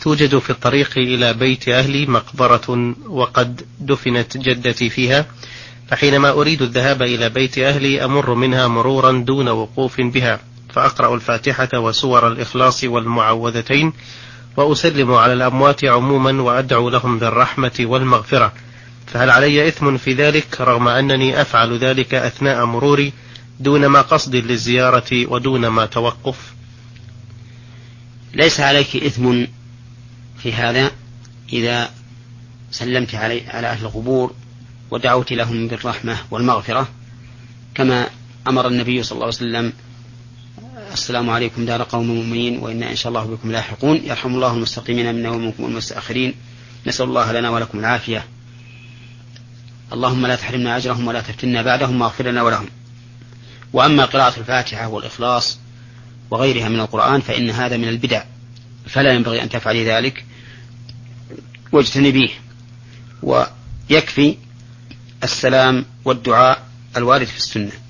توجد في الطريق إلى بيت أهلي مقبرة وقد دفنت جدتي فيها، فحينما أريد الذهاب إلى بيت أهلي أمر منها مرورا دون وقوف بها، فأقرأ الفاتحة وسور الإخلاص والمعوذتين وأسلم على الأموات عموما وأدعو لهم بالرحمة والمغفرة، فهل علي إثم في ذلك رغم أنني أفعل ذلك أثناء مروري دون ما قصد للزيارة ودون ما توقف؟ ليس عليك إثم في هذا إذا سلمت على أهل القبور ودعوت لهم بالرحمة والمغفرة، كما أمر النبي صلى الله عليه وسلم: السلام عليكم دار قوم مؤمنين وإنا إن شاء الله بكم لاحقون، يرحم الله المستقيمين منا ومنكم والمستأخرين، نسأل الله لنا ولكم العافية، اللهم لا تحرمنا أجرهم ولا تفتنا بعدهم واغفر لنا ولهم. وأما قراءة الفاتحة والإخلاص وغيرها من القرآن فإن هذا من البدع، فلا ينبغي أن تفعلي ذلك واجتنبيه، ويكفي السلام والدعاء الوارد في السنة.